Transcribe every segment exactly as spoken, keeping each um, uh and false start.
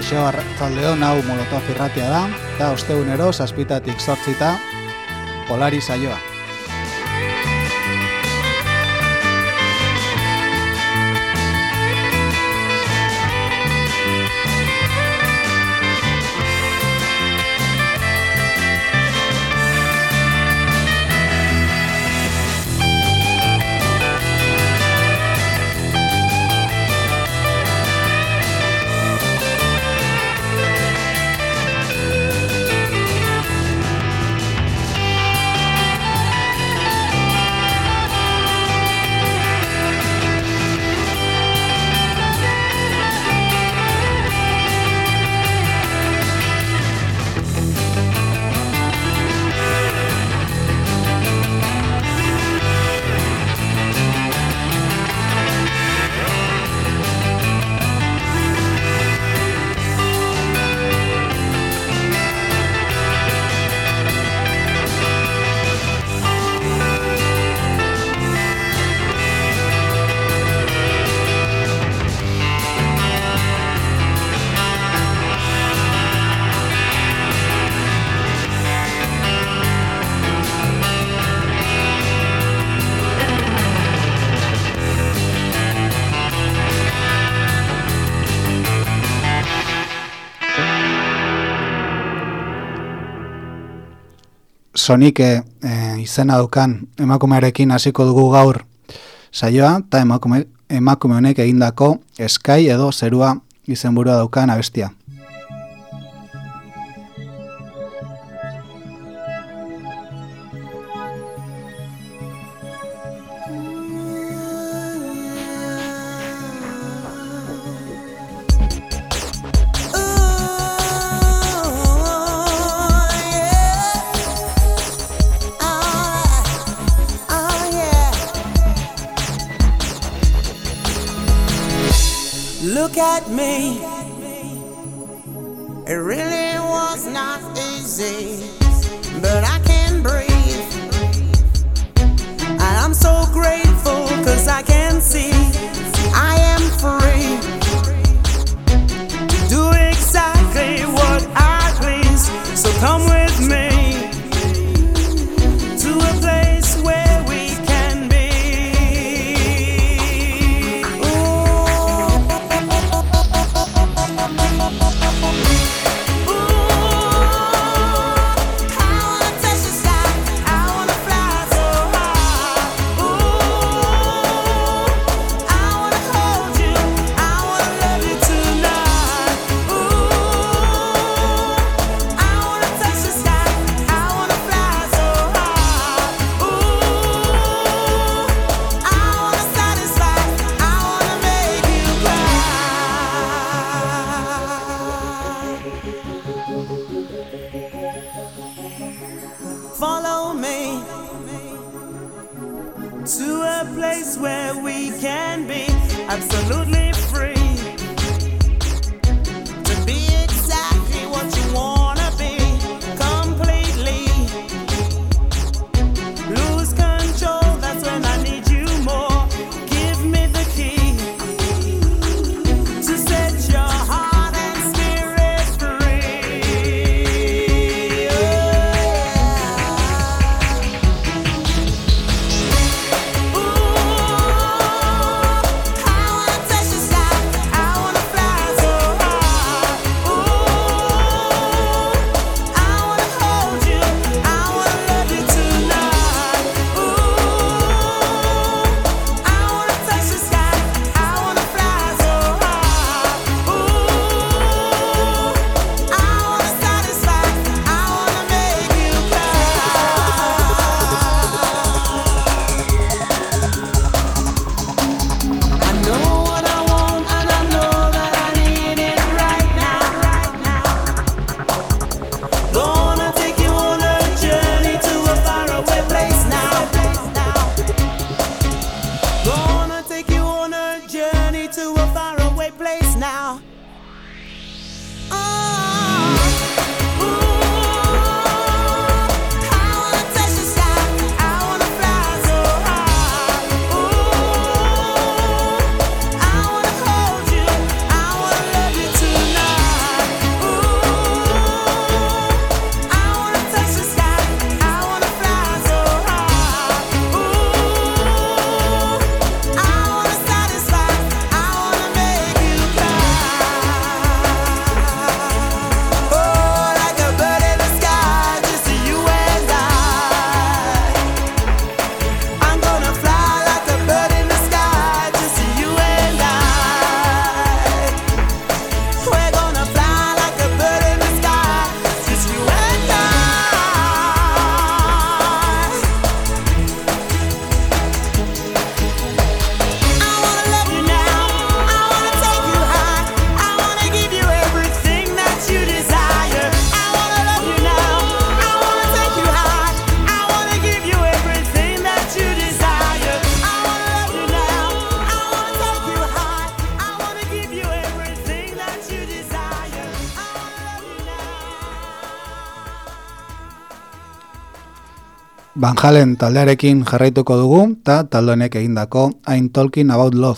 Kaixo arratsaldeon, hau Molotov irratia da, eta ostegunero zazpitatik zortzita Polari saioa. Sonike e, izena dukan emakumearekin hasiko dugu gaur saioa, eta emakume, emakume honek egindako Sky edo Zerua izenburua daukan abestia. Look at me, it really was not easy, but I can breathe, and I'm so grateful cause I can see I am free to do exactly what I please. So come with me to a place where we can be. Follow me to a place where we can be absolutely free to be exactly what you wanna be completely. Lose control, that's when I need you more. Give me the key to set your heart and spirit free. Ooh, I wanna touch the Van Halen taldearekin jarraituko dugu, eta talde honek egindako I'm Talking About Love.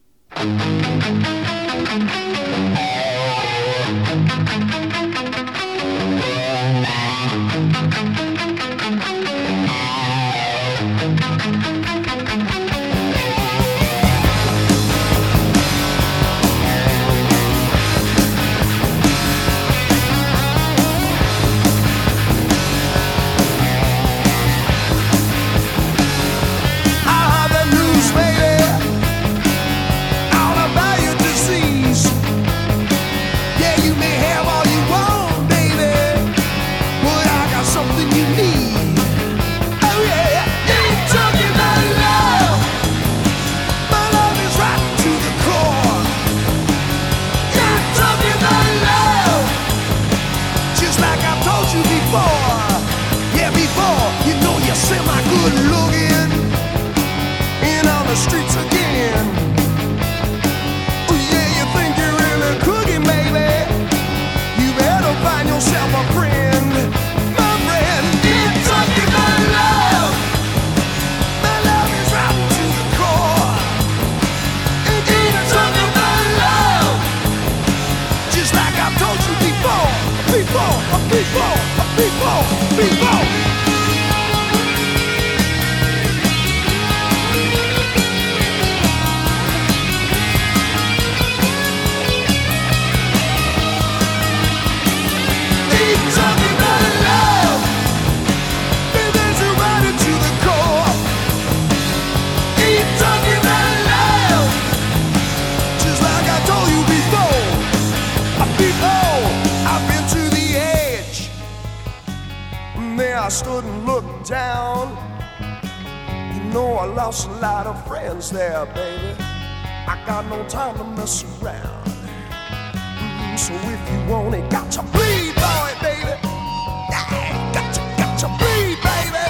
I stood and looked down. You know I lost a lot of friends there, baby. I got no time to mess around. Mm, so if you want it, got to bleed, boy, baby. Yeah, got to, got to bleed, baby.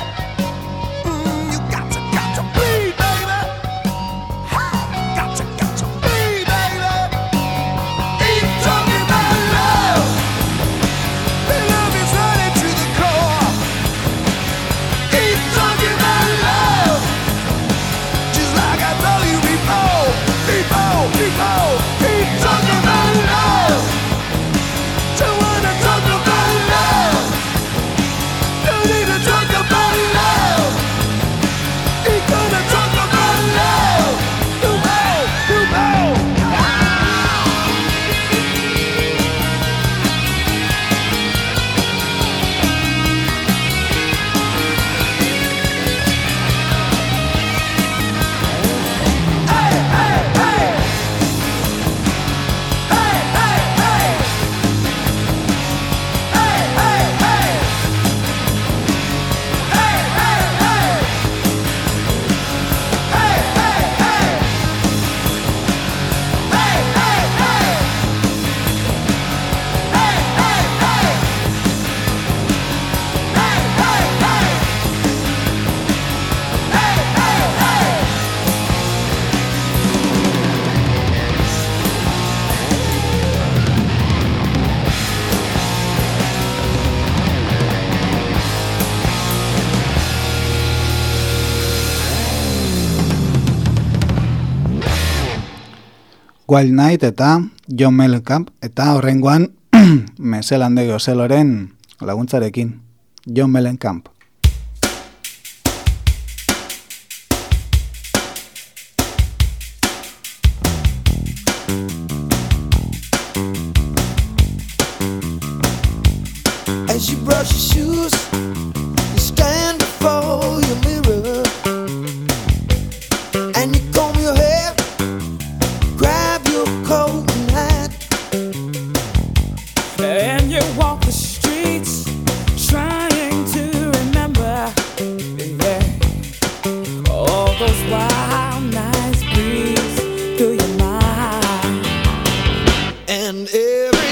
Mm, you got to, got to bleed, baby. Ha, got to, got to bleed, baby. Keep talking about love. The love is running to the core. Keep talking about love. Just like I told you before. Before, before. Keep talking about love. Don't wanna talk about love. Don't need to talk about love. Ain't gonna talk about love. You know, you know. Hey, hey, hey. Hey, hey, hey. Hey, hey, hey. Hey, hey, hey. Hey, hey, hey. Hey, hey, hey. Hey, hey, hey. Hey, hey, hey. Hey, hey, hey. Wild Night eta John Mellencamp eta horrengoan Meselande Gozeloren laguntzarekin John Mellencamp. As you brush your shoes, you stand before your mirror and you comb your hair, grab your coat and hat, And you walk the streets trying to remember, yeah, all those wild nights breeze through your mind. and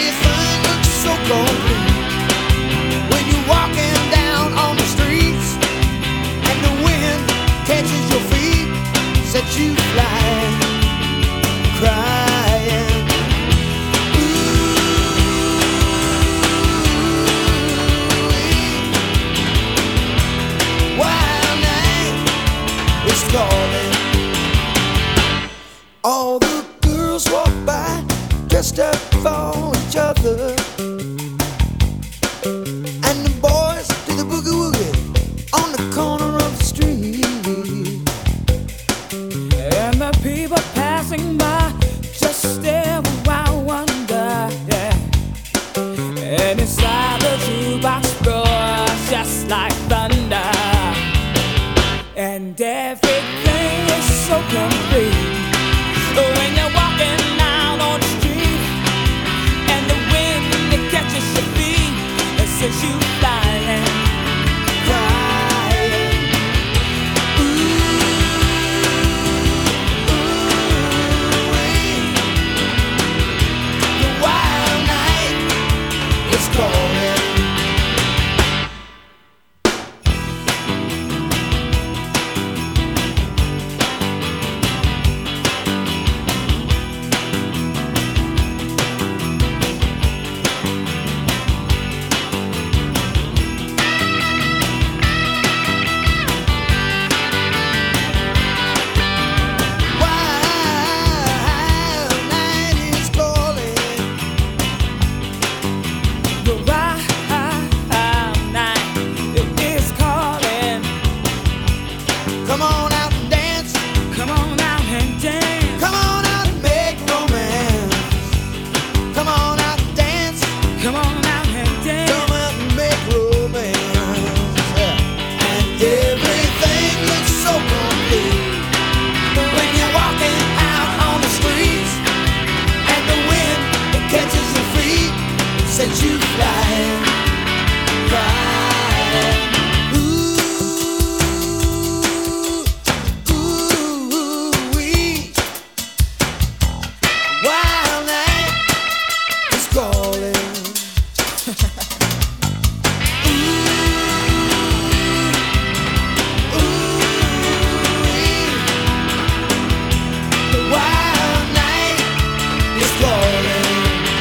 everything looks so complete when you're walking down on the streets. you flying, crying. The wild night is calling. Wild night is calling. the wild night is calling. Come on out and dance. Come on out and dance. Come on out and make romance. Come on out and dance. Come on out and dance. Come out and make romance. And everything looks so complete when you're walking out on the streets, and the wind that catches your feet sets you flying, flying. Ooh, ooh, wee. Wild night is calling. The wild night is calling.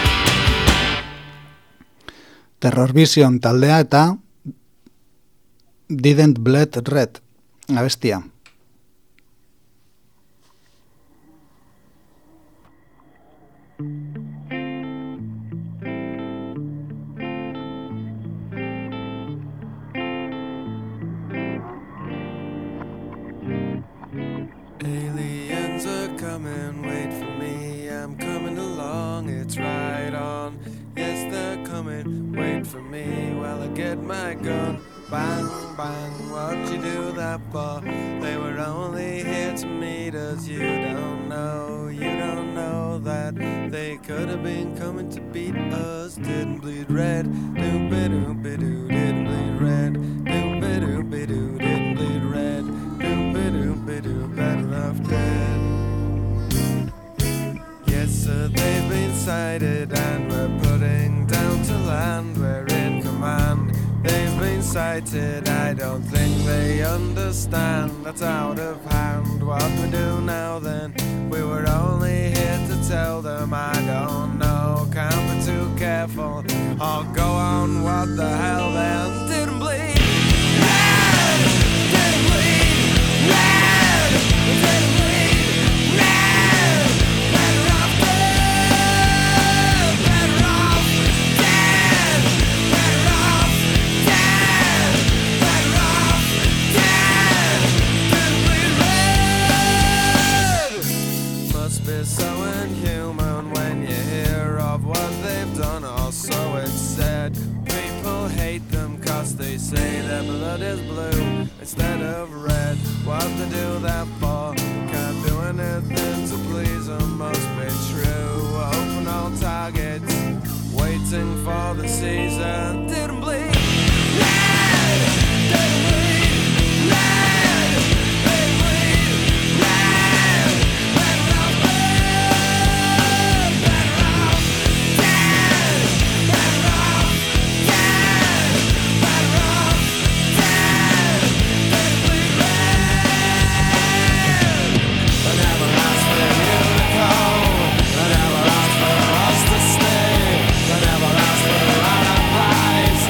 Terror Vision taldea eta Didn't Bleed Red abestia. Aliens are coming, wait for me, I'm coming along, it's right on. Yes, they're coming, wait for me while I get my gun. Bang, bang, what'd you do that for? They were only here to meet us. You don't know, you don't know that they could have been coming to beat us. Didn't bleed red, doop-a-doop-a-doo, didn't bleed red, doop-a-doop-a-doo, didn't bleed red, doop-a-doop-a-doo, better off dead. Yes, sir, they've been sighted and we're putting down to land. We're in command. They've been sighted, I don't think they understand. That's out of hand, what we do now then? We were only here to tell them, I don't know, can't be too careful. I'll go on, what the hell then? Didn't bleed red, didn't bleed red, didn't bleed red. Better off dead, better off dead, better off dead, better off dead. Didn't bleed red. Must be so inhuman when you hear of what they've done, or so it's said. People hate them cause they say their blood is blue instead of red. What they do that for? Can't do anything to please them, must be true. Open all targets, waiting for the season. Didn't bleed red, didn't bleed red, didn't bleed red. Better off dead, better off dead, better off dead, better off dead. Didn't bleed red. I never asked for you to go, I never asked for us to stay, I never asked for the right advice.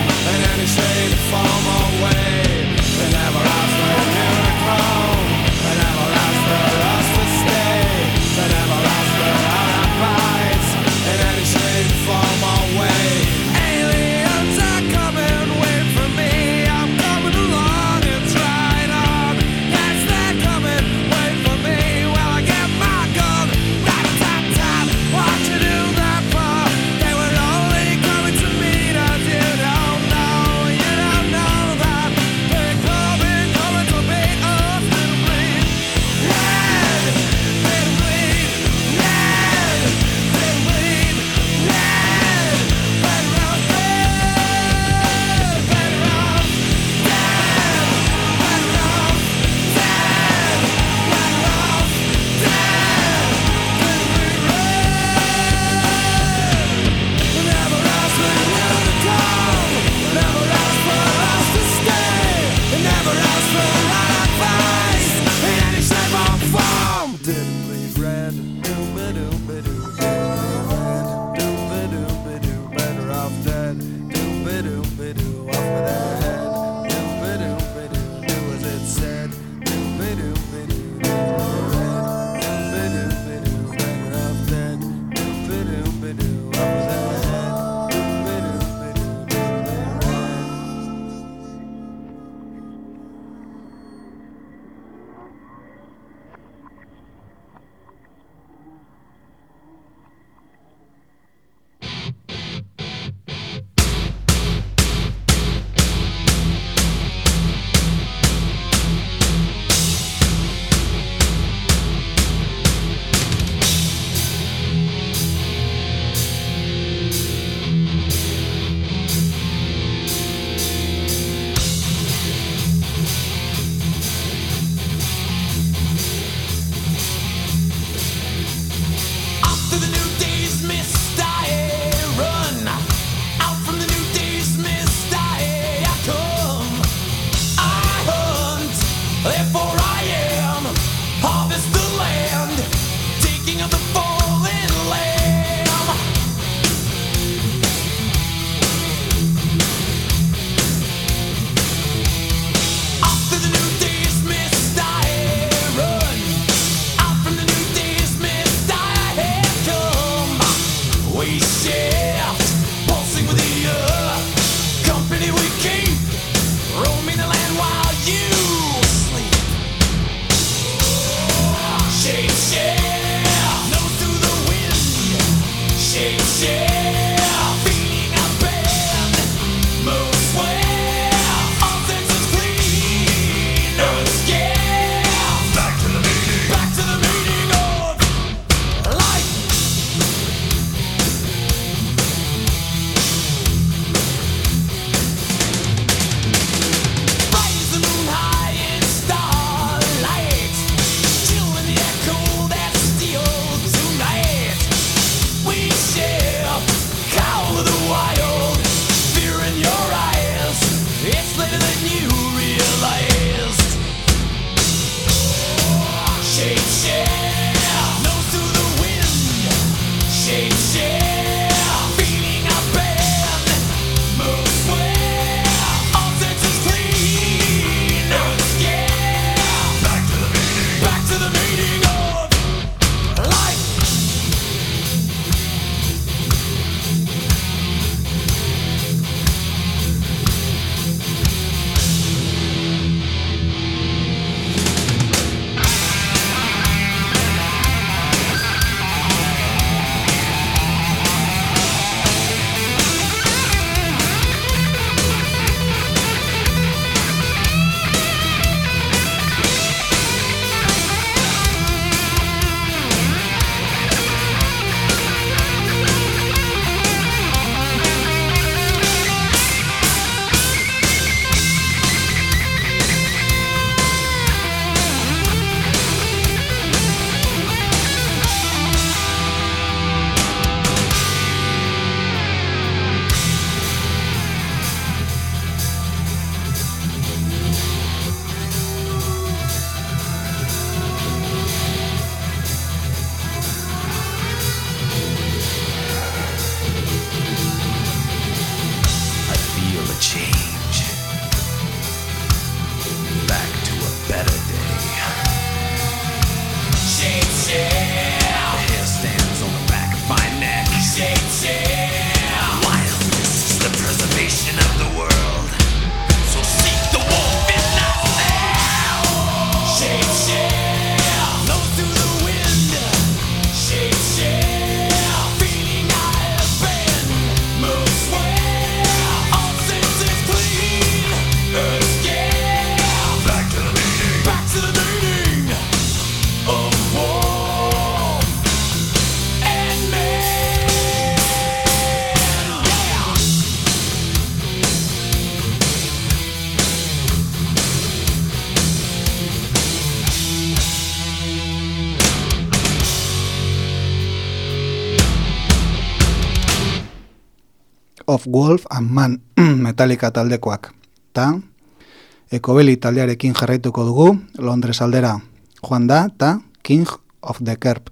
of Wolf and Man Metallica taldekoak. Ta Ecobelly taldearekin jarraituko dugu, Londres aldera joan da, ta King of the Kerb.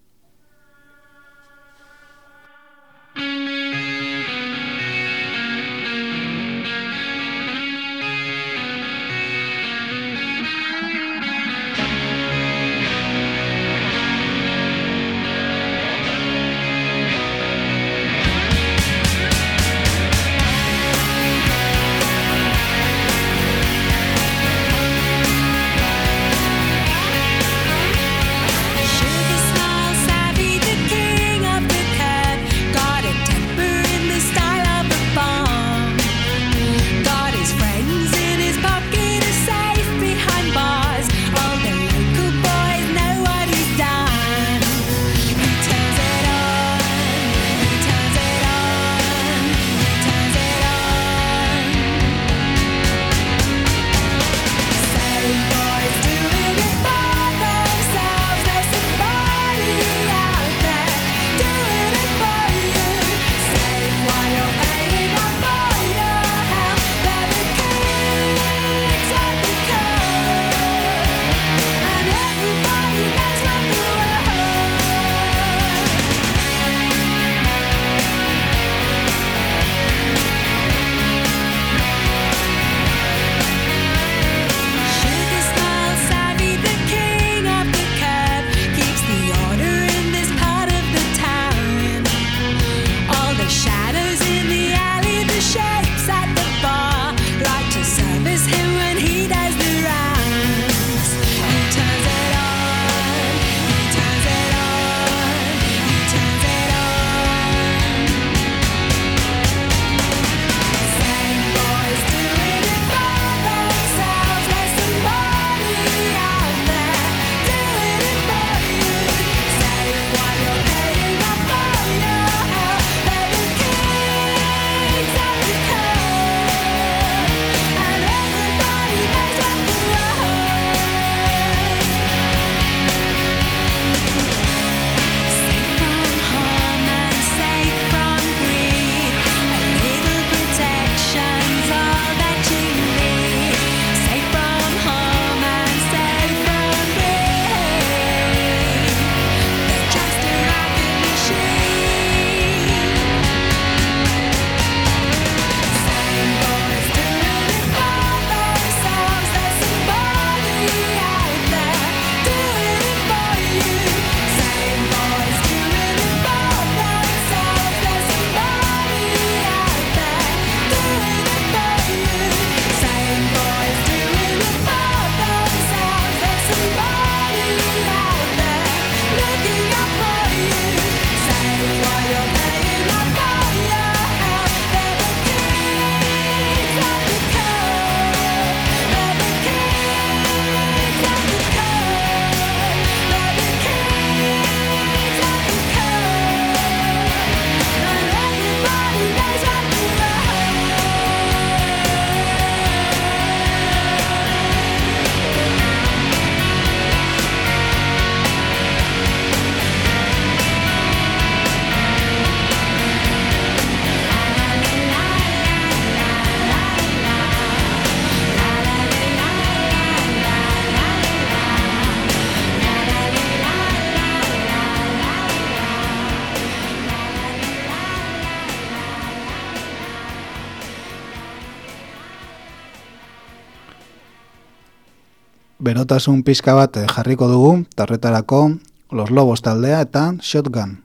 berotasun pixka bat jarriko dugu, tarretarako Los Lobos taldea eta Shotgun.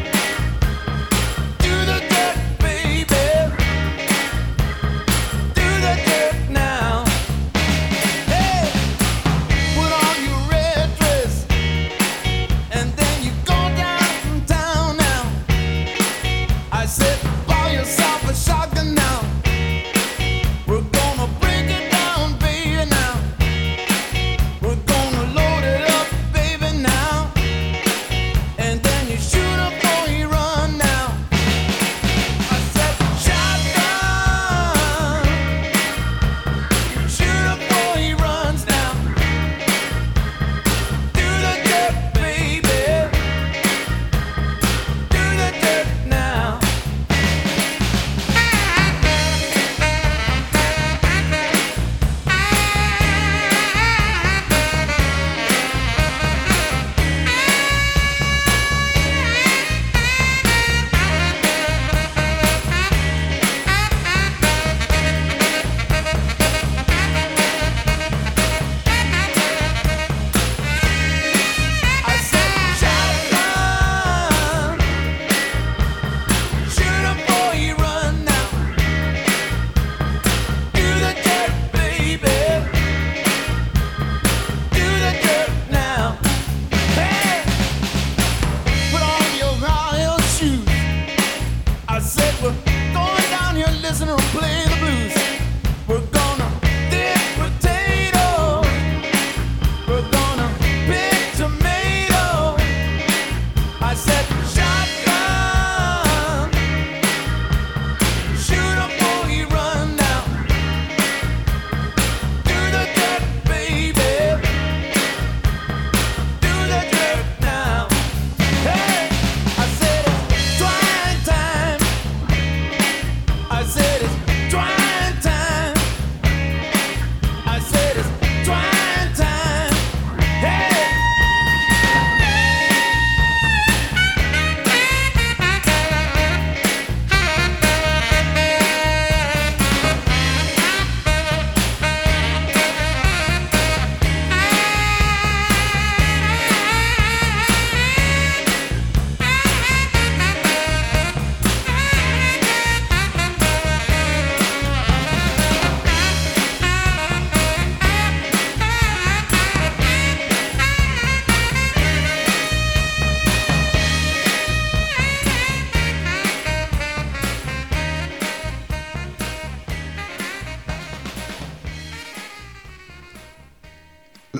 Do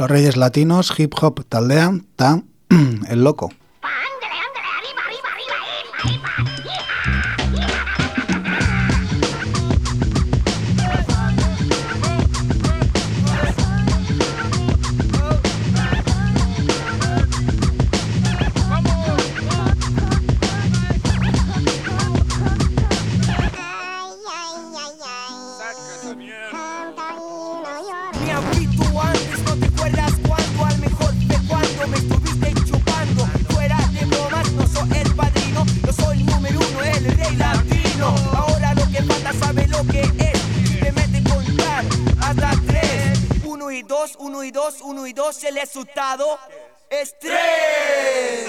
Los Reyes Latinos, hip hop taldea, ta El Loco. Uno y dos, uno y dos, el resultado es tres.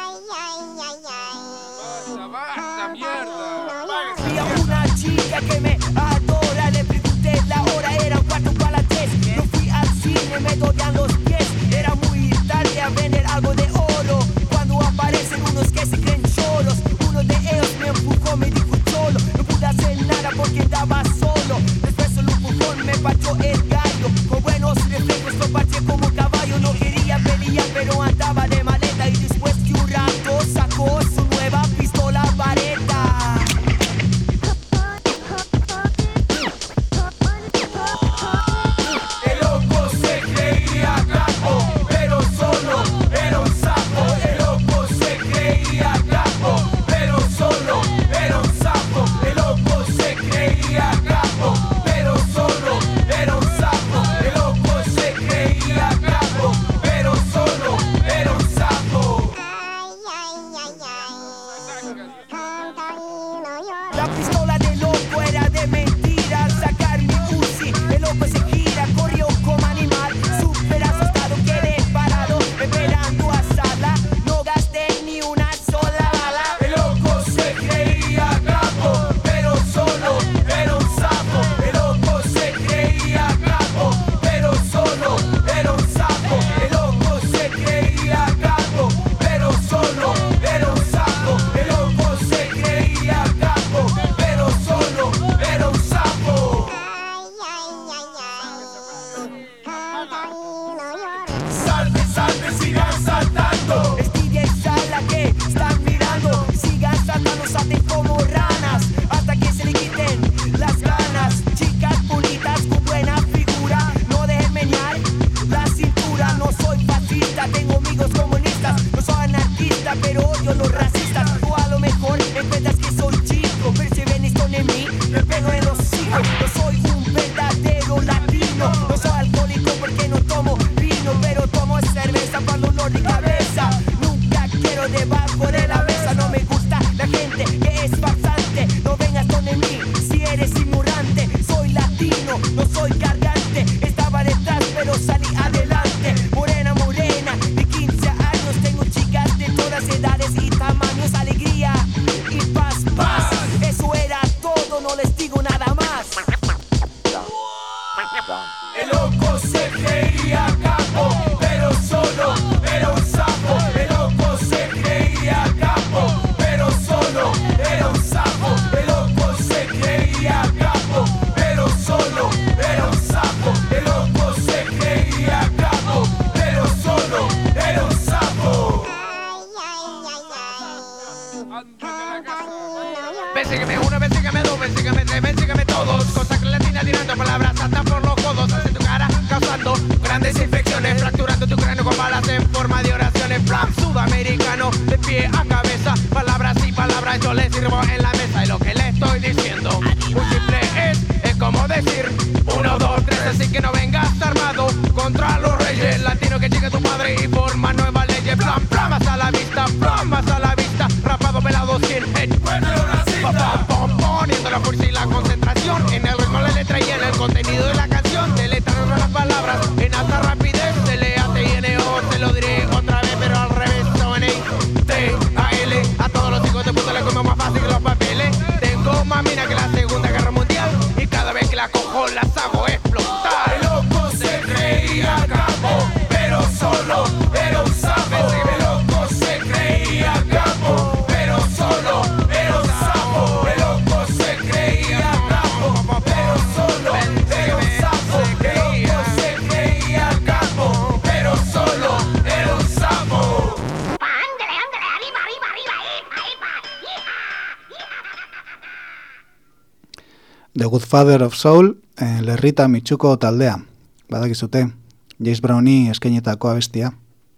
Basta, basta, mierda. Vi a una chica que me adora, le pregunté la hora, era un cuarto para las tres. Yo fui al cine, me dolían los pies, era muy tarde a vender algo de oro. Cuando aparecen unos que se creen cholos, uno de ellos me empujó, me dijo cholo. No pude hacer nada porque andaba solo. Después solo un empujón me pateó el gallo. Con buenos reflejos lo pateé como caballo. No quería pelear pero andaba de maleta. Y después de un rato sacó su nueva pistola vareta. El loco se creía capo, pero solo era un sapo. El loco se creía capo, pero solo era un sapo. El loco se creía capo, pero solo era un sapo. El loco se creía capo, pero solo era un sapo. La pistola del loco era de mentira. Sacar mi Uzi, el loco se gira, corrió como animal. Súper asustado, quedé parado, esperando a sala. No gasté ni una sola bala. El loco se creía capo, pero solo era un sapo. El loco se creía capo, pero solo era un sapo. El loco se creía capo, pero solo era un sapo. El loco se creía capo, pero solo era un sapo. Salve, salve, sigan saltando. Es D J Sala que están mirando. Sigan saltando, salten como ranas hasta que se le quiten las ganas. Chicas bonitas con buena figura, no dejen menear la cintura. No soy fascista, tengo amigos comunistas. No soy anarquista, pero odio los racistas. O a lo mejor encuentras que soy chico, pero si ven esto en mí, me pego en los hijos. No soy un verdadero latino. No soy alcohólico porque no tomo vino, pero tomo cerveza para dolor de cabeza. Nunca quiero debajo de la mesa. No me gusta la gente que es farsante. No vengas con mí si eres ignorante. Soy latino, no soy cargante. Estaba detrás pero salí adelante. Morena, morena, de quince años. Tengo chicas de todas edades y tamaños. Alegría y paz, paz. Eso era todo, no les digo nada más. El loco se creía capo, pero solo era un sapo. El loco se creía capo, pero solo era un sapo. El loco se creía capo, pero solo era un sapo. El loco se creía capo, pero solo era un sapo. Persígueme uno, persígueme dos, persígueme tres, persígueme todos. Cosa latina tirando palabras hasta por los codos. Hacia tu cara causando grandes infecciones, fracturando tu cráneo con balas en forma de oraciones. Plan sudamericano de pie a cabeza. Palabras y palabras yo les sirvo en la mesa. Y lo que le estoy diciendo muy simple es, es como decir uno, dos, tres. Así que no vengas armado contra los reyes latinos que llegue tu padre y forma nuevas leyes. Plan, plan, más a la vista, plan, más a la vista. Rapado, pelado, skinhead. Pam, pam, poniendo la fuerza y la concentración en el ritmo, la letra y en el contenido de la canción. Deletrando las palabras en alta rapidez. D L A T I N O, te lo diré otra vez pero al revés. Son N T A L. A todos los hijos de puta les como más fácil que los papeles. Tengo más mina que la Segunda Guerra Mundial y cada vez que la cojo las hago explotar. El loco se creía capo, The Good Father of Soul, eh, Lerrita Mitsuko taldea. Badakizute, James Browni eskainetako abestia.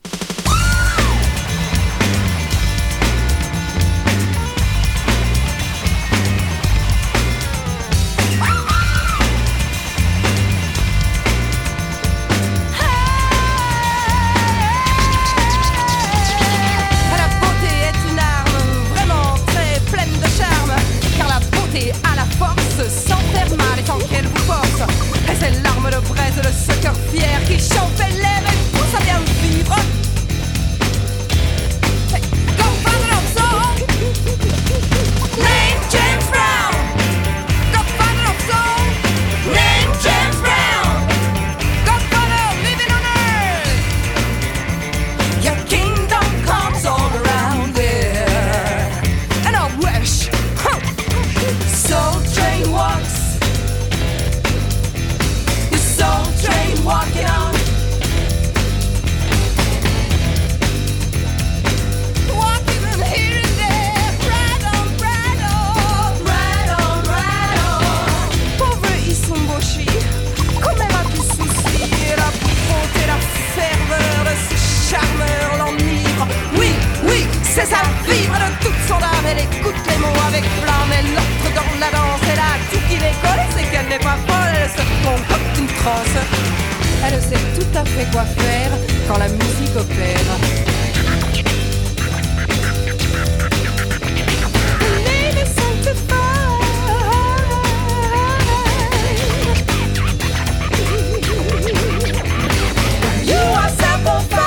Qui chauffait l'air et pousse à bien vivre. Elle sait tout à fait quoi faire quand la musique opère. Lady sanctified. You are simplified.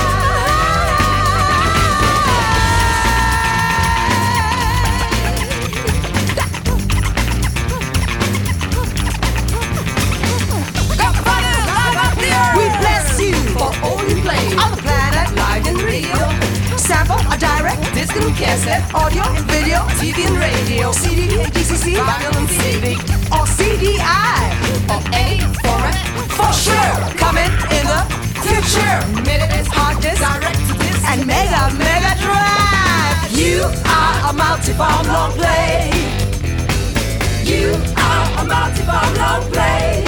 We bless you for all you play on the planet, live and real. Sample, a direct, disc and cassette, audio, video, T V and radio, C D, D C C, vinyl and C D, or C D I, or any format, for sure. Coming in the future, minute, hard disk, direct to disc, and mega, mega drive. You are a multi-form long play. You are a multi-form long play.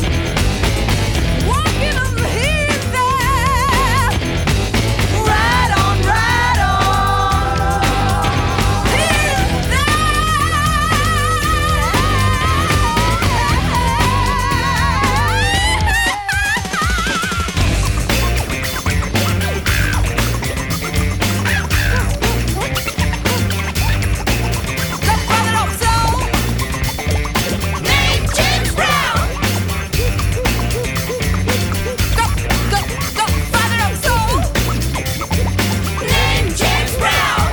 Walking on the hill there. Right on, right on. Hill The father of soul, named James Brown. Go, go, go, father of soul, named James Brown.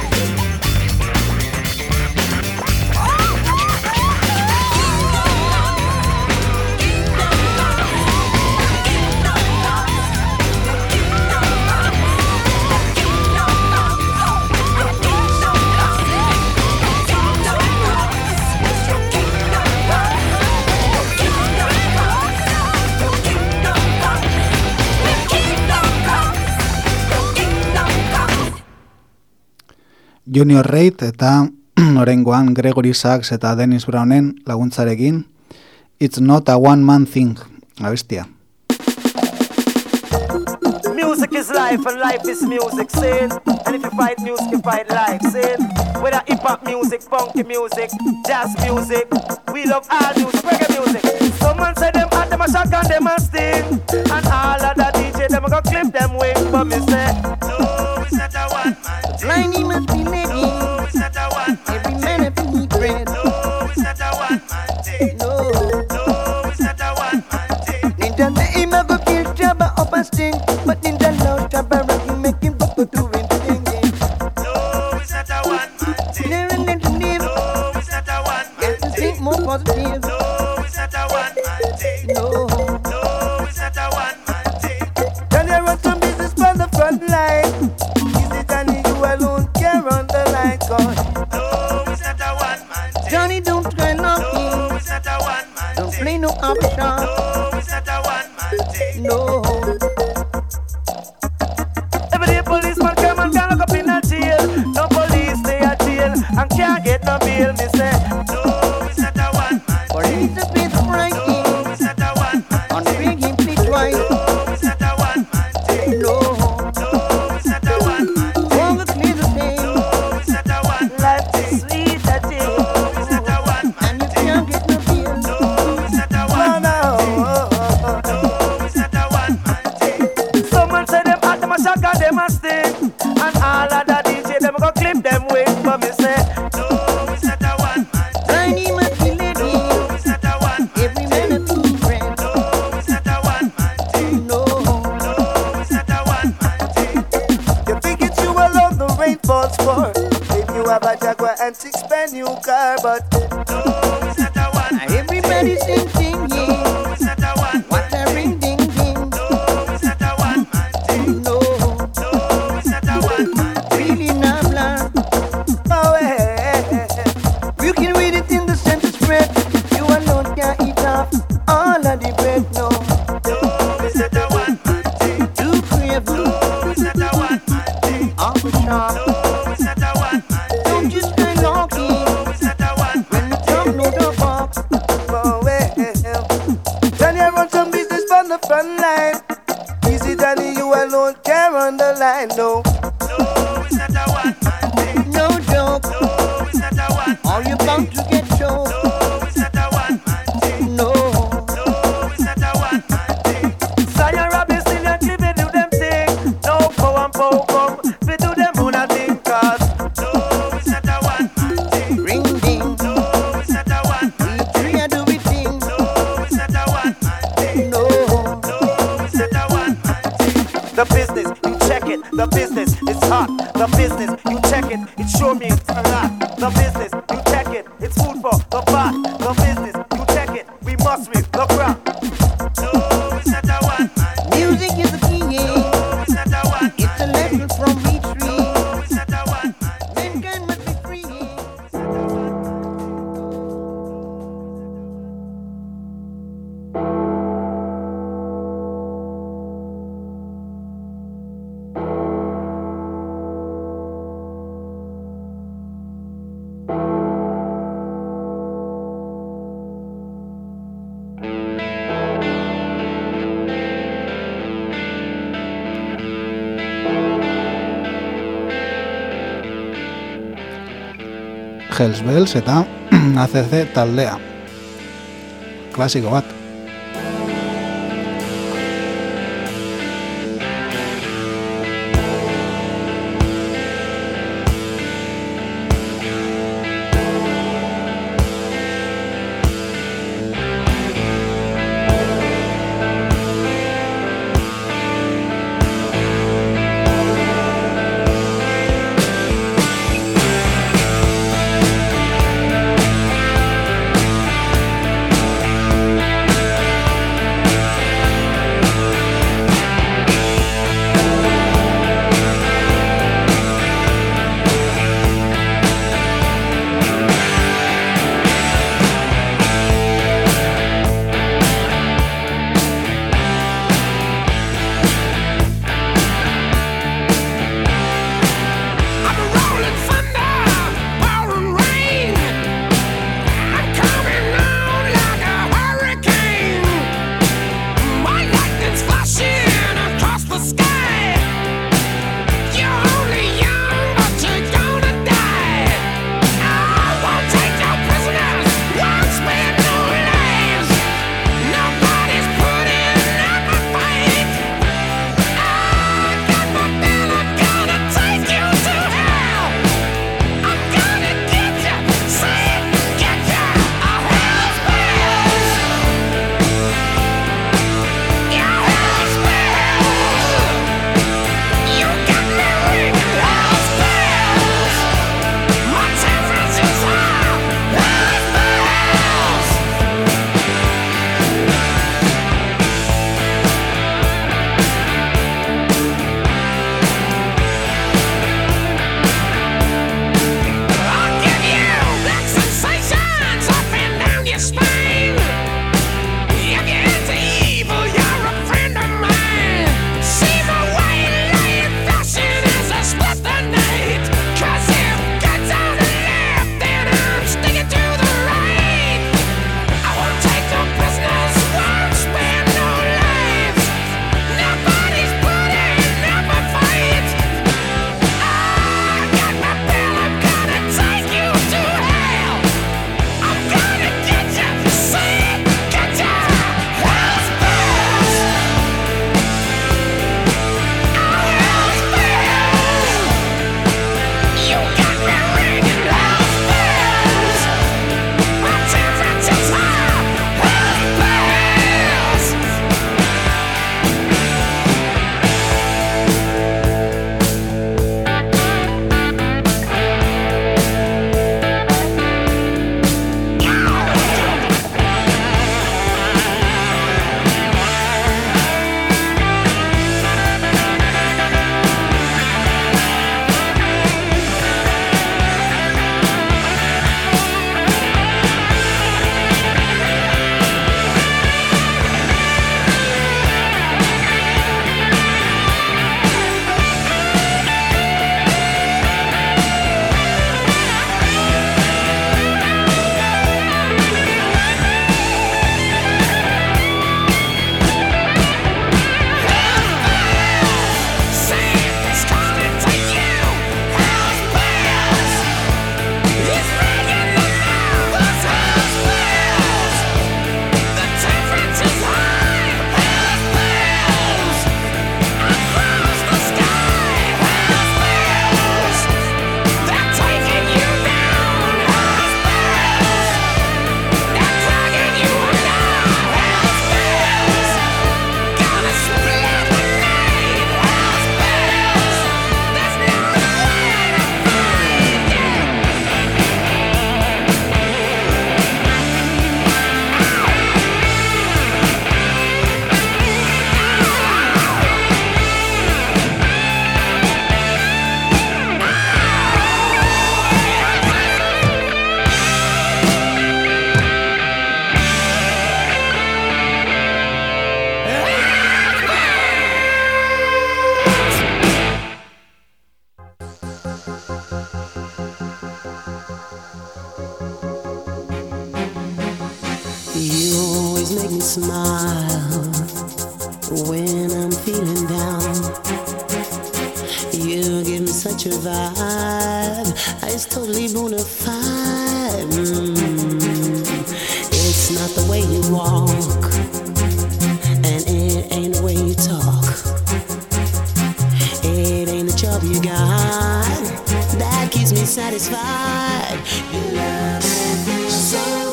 Junior Reid eta oraingoan Gregory Sachs eta Dennis Brownen laguntzarekin It's Not a One Man Thing, abestia. Music is life and life is music, see? And if you fight music, you fight life, see? Whether hip-hop music, funky music, jazz music, we love all music, reggae music. Someone say them hot, them a shock and them a sting, and all of the D J, them a go clip them wing, but me say, no, it's not a one-man thing. Blinding must be living. No, it's not a one-man Every man have to eat bread. No, it's not a one-man thing. No. No, it's not a one-man thing. Ninja say him a go kill Jabba up a sting, but Ninja love Jabba rock him, make him go to do it thing. No, it's not a one-man thing. Never let him live. No, it's not a one-man Get to thing. think more positive. No, it's not a one-man thing. No. No, it's not a one-man thing. Can you run some business from the front line? Is it only you alone can run the line? God. No, it's not a one-man thing. Johnny, don't try knocking. No, it's not a one-man Don't thing. play no option. No, it's not a one-man thing. No. Every day policeman come and can look up in a jail. No police stay at jail and can't get no bail. Me say, no, it's not a one-man thing. all of the D J them go clip them wait for me say. No, it's not a one man. Tiny Matty lady. No, it's not a one man. Every man a two friend. No, it's not a one man thing. No. No, it's not a one man thing. You think it's you alone the rain falls for? Maybe you have a Jaguar and six-pen new car, but no, it's not a one man. Everybody sing sing yeah. No, it's not a one man. What a ring ding ding. No, it's not a one man thing. No. No, it's not a one man thing. Really nabla. Oh, hey. You can read it in the sentence spread. You alone can't eat off all of the bread. No. No, it's not a one man thing. Too crave. No, it's not a one man thing. Off the shop. No, it's not a one man thing. Don't just stay lucky. No, it's not a one When the drum no the box. Oh, well. Then you run some business from the front line. Easy, Danny, you alone can't run the line. No. No, it's not a one man thing. No joke. No, it's not a one. All you bound to get choked. No, it's not a one man thing. No. No, it's not a one man thing. Zion Robinson and Cliffy do them thing. No power and power come. We do them on a thing cause. No, it's not a one man thing. Ring ding. No, it's not a one man We three a do we thing. No, it's not a one man thing. No. No, it's not a one man thing. The business, you check it. The business is hot. The business, you check it. It sure me it's a lot. The business, you check it. It's food for the pot. The business, you check it. We must reap the crop. No, it's not a one man. Music is the key. Yeah. No, it's not a one It's a lesson from each tree. No, it's not a one man. Mankind must be free. Hells Bells eta A C C taldea. Klasiko bat. Thank You always make me smile when I'm feeling down. You give me such a vibe, it's totally bona fide. Mm. It's not the way you walk, and it ain't the way you talk. It ain't the job you got that keeps me satisfied. You love me so.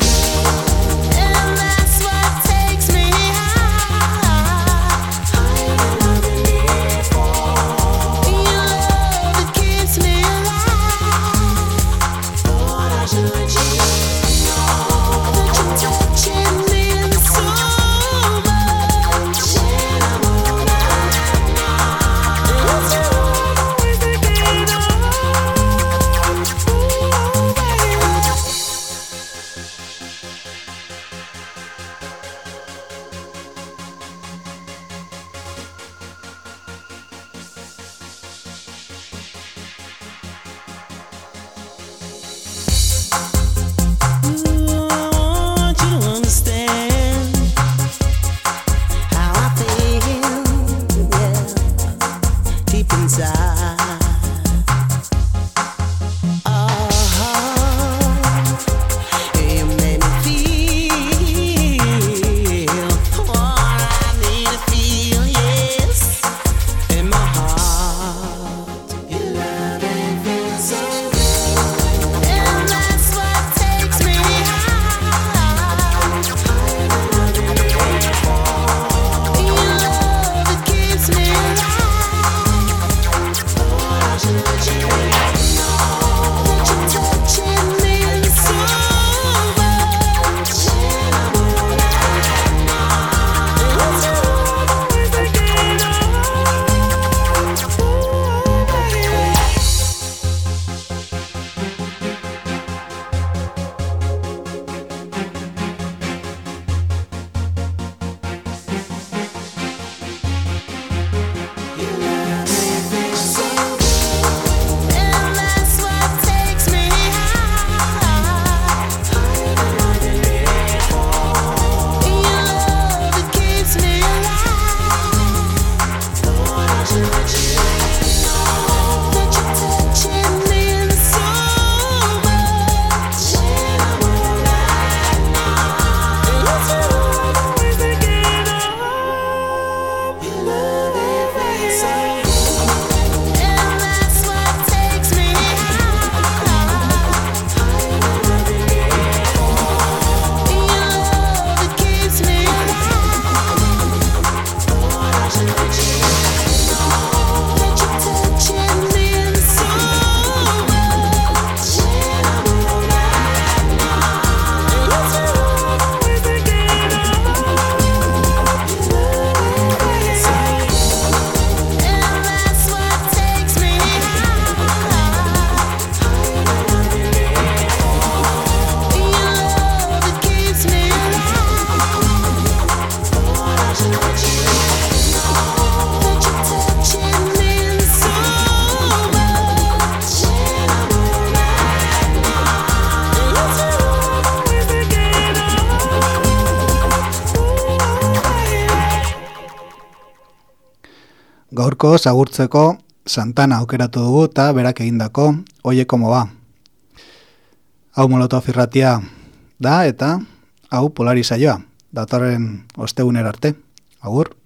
Gaurko agurtzeko Santana aukeratu dugu eta berak egindako Oye Como Va. Hau Molotov irratia da eta hau Polari saioa. Datorren ostegunera arte. Agur.